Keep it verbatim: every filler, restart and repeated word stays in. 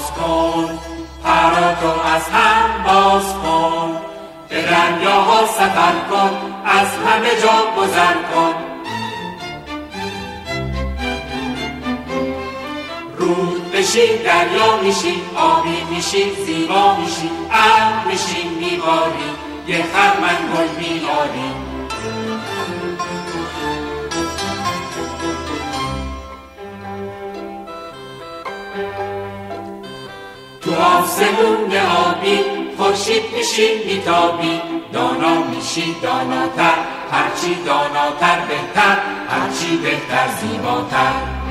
باز کن، پراتو از هم باز کن، به دریاها سفر کن، از همه جا گذر کن. رود بشی دریا میشی، آبی میشی زیبا میشی، ابر میشی میباری، یه خرمن گل میاری. تو آسمون آبی خورشید میشی میتابی، دانا میشی داناتر، هرچی داناتر بهتر، هرچی بهتر زیباتر.